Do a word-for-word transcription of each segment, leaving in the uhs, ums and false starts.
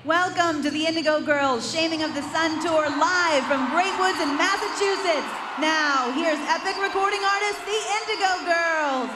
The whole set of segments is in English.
Welcome to the Indigo Girls Shaming of the Sun Tour live from Great Woods in Massachusetts. Now, here's epic recording artist, the Indigo Girls.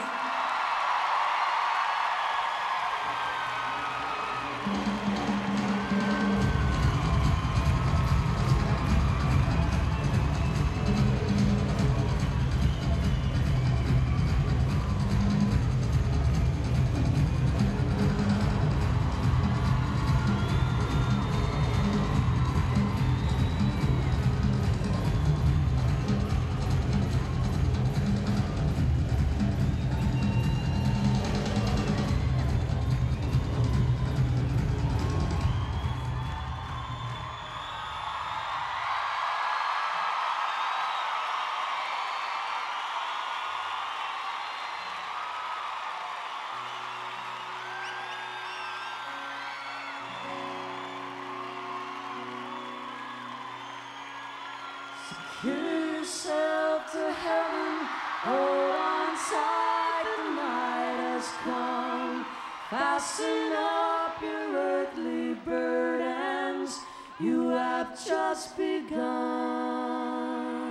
Secure yourself to heaven, hold on tight, the night has come. Fasten up your earthly burdens, you have just begun.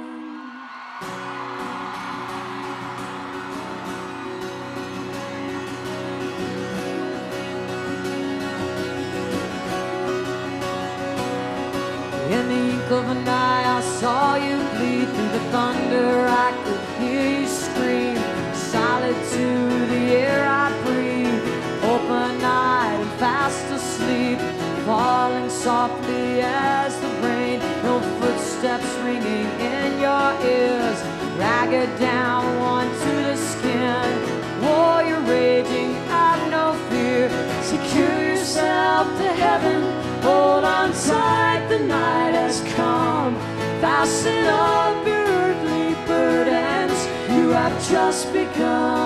In the ink of an eye, I saw you bleed through the thunder. I could hear you scream. Solid to the air I breathe. Open-eyed and fast asleep, falling softly as the rain. No footsteps ringing in your ears. Ragged down one to the skin. Warrior raging, have no fear. Secure yourself to heaven, hold on tight, the night has come. Fasten up your earthly burdens, you have just begun.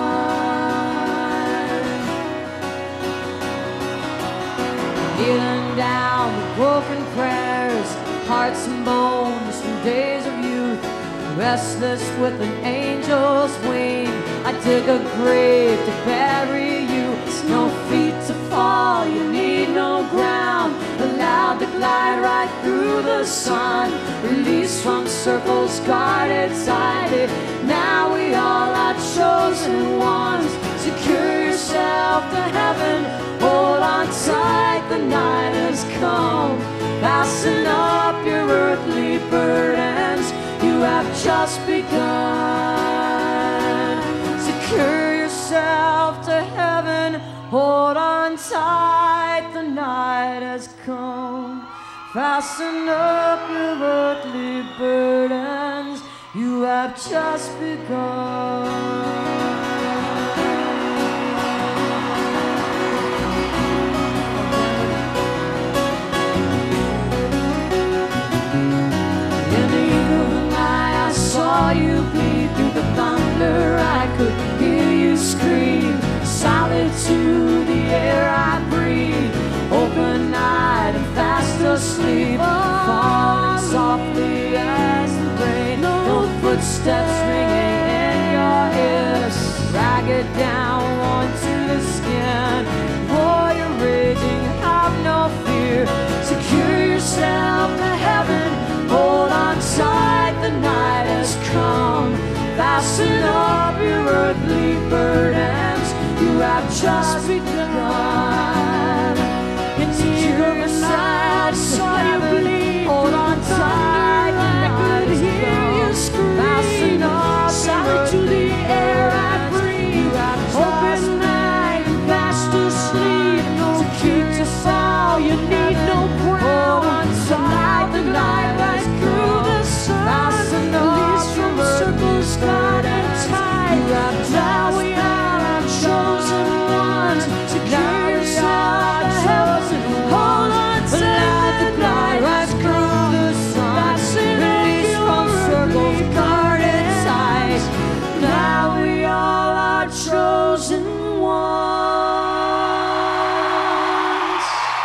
Kneeling down with broken prayers, hearts and bones from days of youth, restless with an angel's wing. I dig a grave to bury you. No feet to fall, you need no ground. Allowed to glide right through the sun. Released from circles guarded tightly. Now we all are chosen ones. Secure yourself to heaven, hold on tight, the night has come. Fasten up your earthly burdens, you have just begun. Secure yourself to heaven, hold on tight, the night has come. Fasten up your earthly burdens, you have just begun. Saw you bleed through the thunder, I could hear you scream. Solid to the air I breathe, open-eyed and fast asleep, falling softly as the rain. No footsteps ringing in your ears, ragged down onto the skin. Warrior raging, have no fear. Secure yourself to heaven, hold on tight, the night has come. Fasten up your earthly burdens, you have just begun. Into your night, I saw you bleed. Hold on tight, I could hear you scream. Fasten up solid to the air I breathe. Open night and fast asleep. To keep to fall, you need no ground. Hold on tight, the night has through the sun. Fasten up from circles guarded tight. Now we are our chosen ones. Secure yourself to heaven, hold on tight, the night has through the sun. Release from circles guarded tight. Now we all are chosen ones.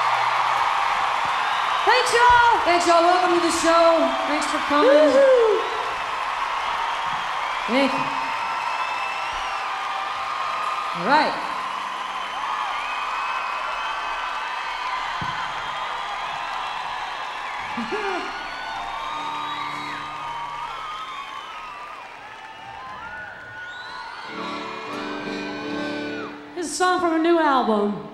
Thanks, y'all. Thanks, y'all. Welcome to the show. Thanks for coming. Woo-hoo. Thank you. All right. It's a song from a new album.